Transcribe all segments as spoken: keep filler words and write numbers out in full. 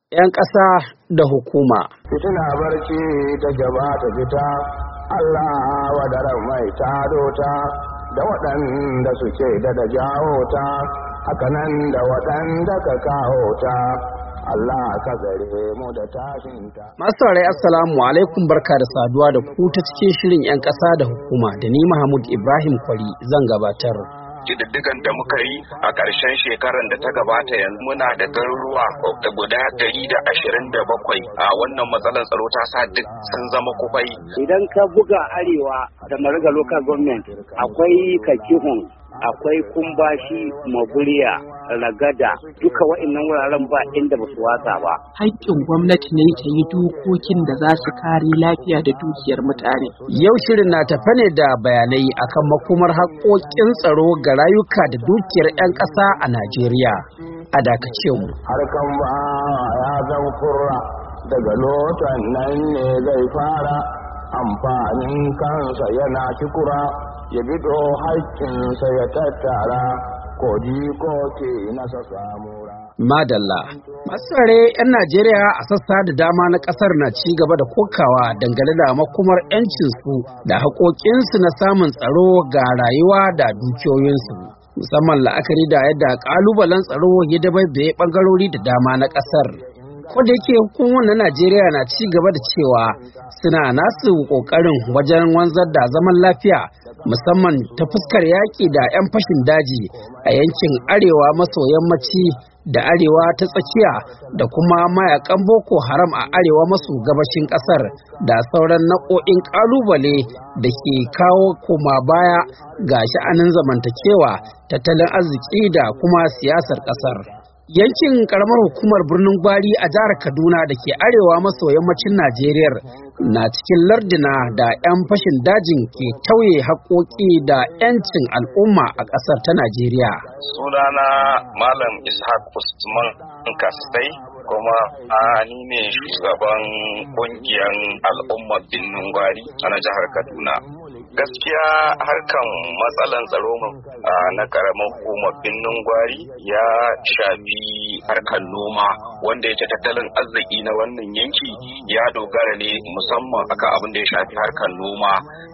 'yan ƙasa da hukuma. Fitina barci ta gaba ta fita, Allah wadaran mai tado ta da waɗanda suke da da jawo ta, hakanan da waɗanda ka kawo ta. Allah ka gare mu da tashinta. Masu rai assalamu alaikum, barka da saduwa da ku ta cikin shirin 'yan ƙasa da hukuma da ni Mahmud Ibrahim Kwari zan gabatar. Ƙididdigan da muka yi a ƙarshen shekarar da ta gabata yanzu muna da garuruwa da guda ɗari da ashirin da bakwai a wannan matsalar tsaro ta sa duk sun zama kufai. Idan ka buga arewa da Mariga local government akwai Kakihun, akwai Kumbashi, Maguriya, Ragada, duka wa'annan wuraren ba inda ba su watsa ba. Haƙƙin gwamnati ne ta yi dokokin da za su kare lafiya da dukiyar mutane. Yau shirin na tafe ne da bayanai akan makomar haƙƙoƙin tsaro ga rayuka da dukiyar 'yan ƙasa a Najeriya. A dakace mu. Harkan ba ya zan kurra daga lotan nan ne zai fara amfanin kansa yana kikura ya bido haƙƙinsa ya tattara. Madalla. Masare 'yan Najeriya a sassa da dama na kasar na ci gaba da kokawa dangane da makomar 'yancinsu da haƙoƙinsu na samun tsaro ga rayuwa da dukiyoyinsu. Musamman la'akari da yadda ƙalubalen tsaro ya dabaibaye ɓangarori da dama na ƙasar. Koda yake hukumar na Najeriya na ci gaba da cewa suna nasu ƙoƙarin wajen wanzar da zaman lafiya, musamman ta fuskar yaƙi da 'yan fashin daji a yankin arewa maso yammaci da arewa ta tsakiya da kuma mayakan Boko Haram a arewa maso gabashin ƙasar da sauran nau'o'in ƙalubale da ke kawo koma baya ga sha'anin zamantakewa, tattalin arziki da kuma siyasar ƙasar. Yankin karamar hukumar birnin Gwari a jihar Kaduna da ke arewa maso yammacin Najeriya na cikin lardina da 'yan fashin dajin ke tauye haƙoƙi da 'yancin al'umma a ƙasar ta Najeriya. Sunana Malam Ishaq Usman Kastai, kuma ni ne shugaban ƙungiyar al'ummar birnin Gwari a jihar Kaduna. Gaskiya harkan matsalan tsaro na karamar hukumar birnin Gwari ya shafi harkan noma, wanda yake tattalin arziki na wannan yanki ya dogara ne musamman akan abin da ya shafi harkan noma.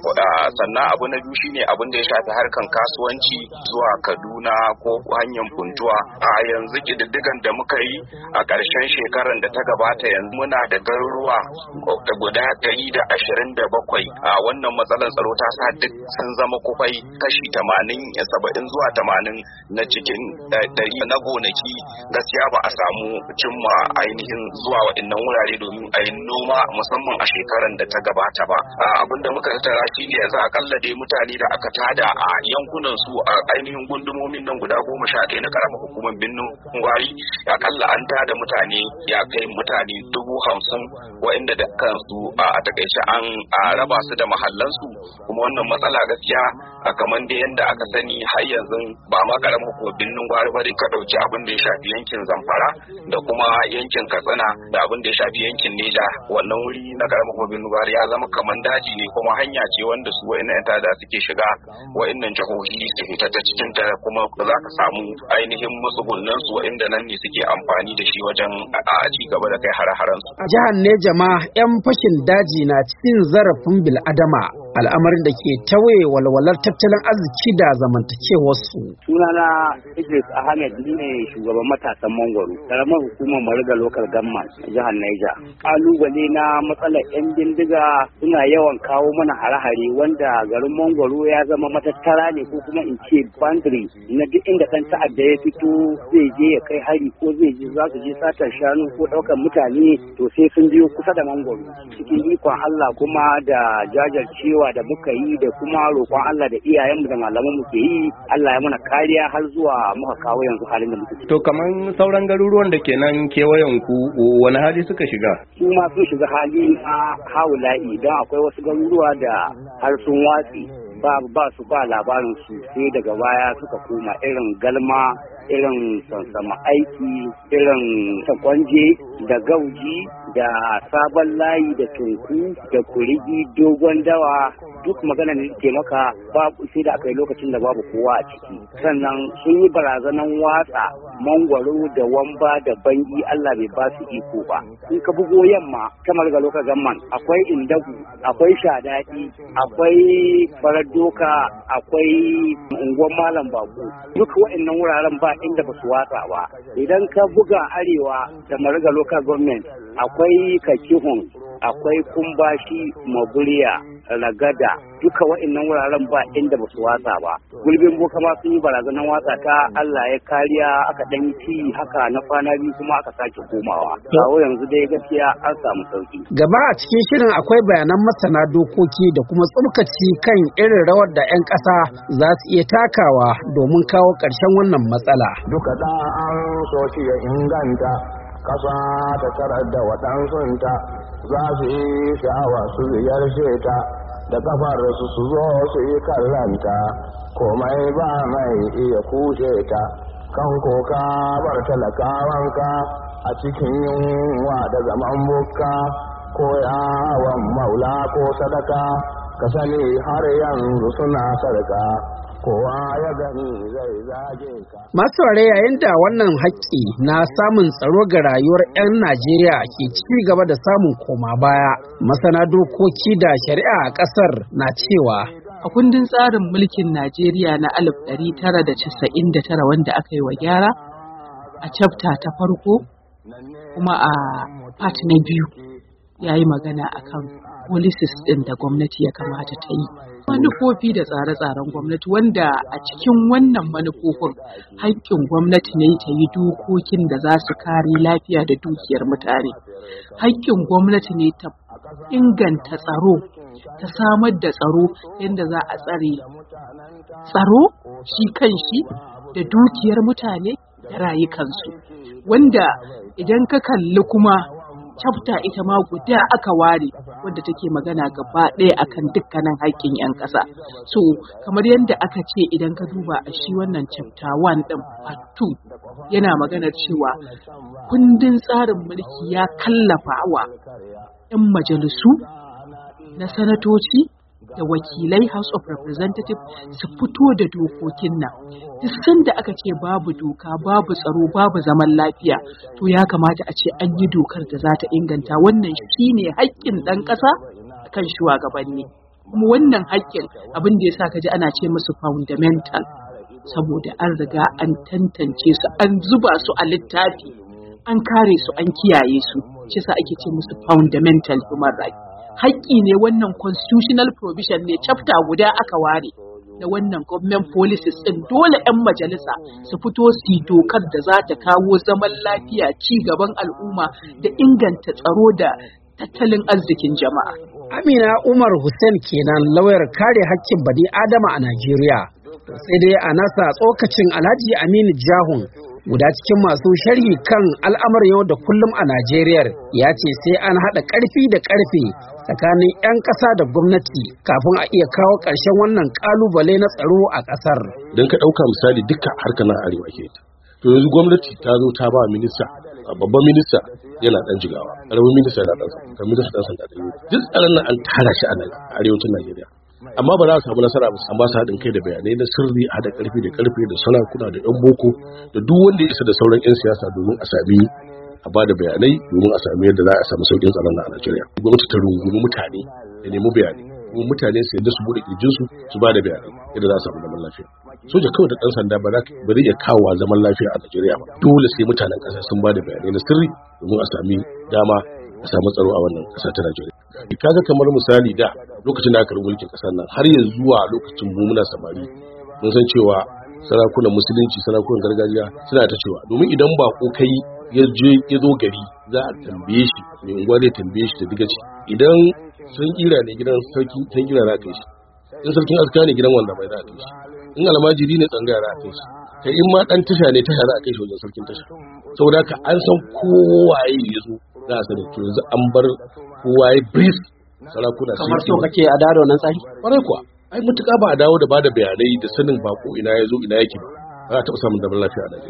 Sannan abu na biyu shine abin da ya shafi harkan kasuwanci zuwa Kaduna ko hanyar Funtuwa. A yanzu ƙididdigan da muka yi a ƙarshen shekarar da ta gabata yanzu muna da garuruwa da guda ɗari da ashirin da bakwai a wannan matsalar tsaro ta sa duk sun zama kufai. Kashi tamanin saba'in zuwa tamanin na cikin ɗari na gonaki gaskiya ba a samu cimma ainihin zuwa waɗannan wurare domin a yi noma musamman a shekarar da ta gabata ba. Abin da muka tattara shi ne yanzu akalla dai mutane da aka tada a yankunan su a ainihin gundumomin nan guda goma sha ɗaya na karamar hukumar birnin Gwari, akalla an tada mutane ya kai mutane dubu hamsin waɗanda da kansu a takaice an raba su da mahallansu. Kuma wannan matsala gaskiya a kamar da yadda aka sani har yanzu ba ma karamar hukumar birnin Gwari ba, ka ɗauki abin da ya shafi yankin Zamfara da kuma yankin Katsina da abin da ya shafi yankin Neja, wannan wuri na karamar hukumar birnin Gwari ya zama kamar daji ne, kuma hanya ce wanda su wa'annan tada suke shiga wa'annan jihohi su fita ta cikin ta, kuma za ka samu ainihin matsugunan su wa'anda nan ne suke amfani da shi wajen a ci gaba da kai hare-haren su. A jihar Neja ma 'yan fashin daji na cikin zarafin bil'adama, al'amarin da ke tauye walwalar tattalin arziki da zamantakewarsu. Sunana Idris Ahmed, ni ne shugaban matasan Mangwaro, karamar hukumar Mariga local government jihar Niger. Kalubale na matsalar 'yan bindiga suna yawan kawo mana hare-hare, wanda garin Mangwaro ya zama matattara ne ko kuma in ce boundary na duk inda ɗan ta'adda ya fito zai je ya kai hari ko zai je za su je satar shanu ko ɗaukar mutane, to sai sun biyo kusa da Mangwaro. Cikin ikon Allah kuma da jajircewa da muka yi da kuma roƙon Allah da iyayenmu da malamanmu ke yi, Allah ya mana kariya har zuwa muka kawo yanzu halin da muke. To kamar sauran garuruwan da ke nan kewayen ku wani hali suka shiga? Su ma sun shiga hali na haula'i, don akwai wasu garuruwa da har sun watsi ba ba su ba labarin su, sai daga baya suka koma irin galma, irin sansama aiki, irin takwanje da gauji da sabon layi da tunku da kurigi dogon dawa duk magana ne ke maka babu sai da aka yi lokacin da babu kowa a ciki. Sannan sun yi barazanan watsa mangwaro da wamba da bangi Allah bai ba su iko ba. In ka bugo yamma kamar ga lokacin gamman akwai indagu, akwai shadadi, akwai farar doka, akwai unguwar malam bako. Duk waɗannan wuraren ba inda ba su watsa ba. Idan ka buga arewa da mariga local government akwai kakihun, akwai kumbashi, maburiya, ragada, duka wa'annan wuraren ba inda ba su watsa ba. Gulbin boka ma sun yi barazanar watsa ta Allah ya kariya aka dan ci haka na kwana biyu kuma aka sake komawa. Kawo yanzu dai gaskiya an samu sauki. Gaba a cikin shirin akwai bayanan masana dokoki da kuma tsumkaci kan irin rawar da 'yan ƙasa za su iya takawa domin kawo ƙarshen wannan matsala. Duka da an so shi ya inganta ƙasa ta tarar da waɗansunta za su yi sha'awa su ziyarce ta da kafar su su zo su yi kallanta komai ba mai iya kushe ta kan koka bar talakawanka a cikin yunwa da zaman bukka ko yawon maula ko sadaka ka sani har yanzu suna sarka kowa ya gani zai zage ka. Masu ware yayin da wannan haƙƙi na samun tsaro ga rayuwar 'yan Najeriya ke ci gaba da samun koma baya, masana dokoki da shari'a a ƙasar na cewa a kundin tsarin mulkin Najeriya na alif ɗari tara da casa'in da tara wanda aka yi wa gyara a chapter ta farko kuma a part na biyu ya yi magana akan policies ɗin da gwamnati ya kamata ta yi. Manufofi da tsare-tsaren gwamnati wanda a cikin wannan manufofin haƙƙin gwamnati ne ta yi dokokin da za su kare lafiya da dukiyar mutane. Haƙƙin gwamnati ne ta inganta tsaro, ta samar da tsaro yadda za a tsare tsaro shi kan shi da dukiyar mutane da rayukansu. Wanda idan ka kalli kuma chapter ita ma guda aka ware wadda take magana gaba ɗaya akan dukkanin haƙƙin 'yan ƙasa. So kamar yadda aka ce idan ka duba a shi wannan chapter one ɗin part two yana maganar cewa kundin tsarin mulki ya kallafa wa 'yan majalisu na sanatoci da wakilai House of Representatives su fito da dokokin nan. Duk sanda aka ce babu doka, babu tsaro, babu zaman lafiya, to ya kamata a ce an yi dokar da za ta inganta. Wannan shine haƙƙin ɗan ƙasa kan shugabanni. Kuma wannan haƙƙin abin da ya sa ka ji ana ce musu fundamental, saboda an riga an tantance su, an zuba su a littafi, an kare su, an kiyaye su. Shi sa ake ce musu fundamental human rights. Haƙƙi ne wannan constitutional provision ne chapter guda aka ware da wannan government policies ɗin dole 'yan majalisa su fito su yi dokar da za ta kawo zaman lafiya, ci gaban al'umma da inganta tsaro da tattalin arzikin jama'a. Amina Umar Hussein kenan lauyar kare haƙƙin bani Adama a Najeriya. Sai dai a nasa tsokacin Alhaji Aminu Jahun guda cikin masu sharhi kan al'amuran yau da kullum a Najeriya ya ce sai an haɗa ƙarfi da ƙarfe tsakanin 'yan ƙasa da gwamnati kafin a iya kawo ƙarshen wannan ƙalubale na tsaro a ƙasar. Don ka ɗauka misali duka harkar nan arewa ke ta. To yanzu gwamnati ta zo ta ba minista, babban minista yana ɗan jigawa, ƙaramin minista yana ɗan sanda, minista ɗan sanda da yi. Duk tsaron nan an tara shi a arewacin Najeriya. Amma ba za a samu nasara ba an ba su haɗin kai da bayanai na sirri a haɗa ƙarfi da ƙarfe da sarakuna da 'yan boko da duk wanda ya isa da sauran 'yan siyasa domin a sami a ba da bayanai domin a sami yadda za a samu sauƙin tsaron a Najeriya. Gwamnati ta rungumi mutane da nemi bayanai kuma mutane su yadda su buɗe ƙirjinsu su ba da bayanai yadda za a samu zaman lafiya. Soja kawai da ɗan sanda ba zai iya kawo zaman lafiya a Najeriya ba. Dole sai mutanen ƙasa sun ba da bayanai na sirri domin a sami dama a samu tsaro a wannan ƙasa ta Najeriya. Kaga kamar misali da lokacin da aka rubuta mulkin ƙasar nan har yanzu zuwa lokacin mu muna samari mun san cewa sarakunan musulunci sarakunan gargajiya suna ta cewa domin idan ba ko kai ya je ya zo gari za a tambaye shi mai unguwa zai tambaye shi da digaci idan sun kira ne gidan sarki sun kira za a kai shi in sarkin aska ne gidan wanda bai za a kai shi in almajiri ne tsangaya za a kai shi kai in ma dan tasha ne tasha za a kai shi wajen sarkin tasha saboda haka an san kowaye ya zo za a sani to yanzu an bar kowaye brief sarakuna kamar so kake a dawo nan tsari kwarai kuwa ai mutuka ba a dawo da bada bayanai da sanin bako ina ya zo ina yake ba za a taɓa samun zaman lafiya a Najeriya.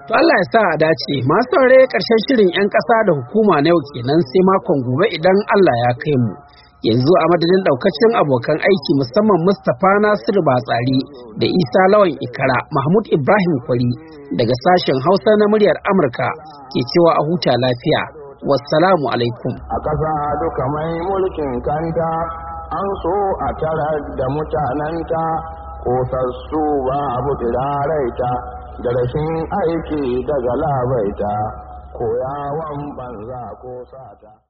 To Allah ya sa a dace, masu saurare ƙarshen shirin 'yan ƙasa da hukuma na yau kenan sai makon gobe idan Allah ya kai mu. Yanzu a madadin ɗaukacin abokan aiki musamman Mustapha Nasiru Batsari da Isa Lawan Ikara, Mahmud Ibrahim Kwari daga sashen Hausa na muryar Amurka ke cewa a huta lafiya. Wassalamu alaikum. A ƙasa duka mai mulkin kanta an so a tara da mutanenta kosassu ba abu tsiraraita da rashin aiki daga labaita koyawan banza ko sata.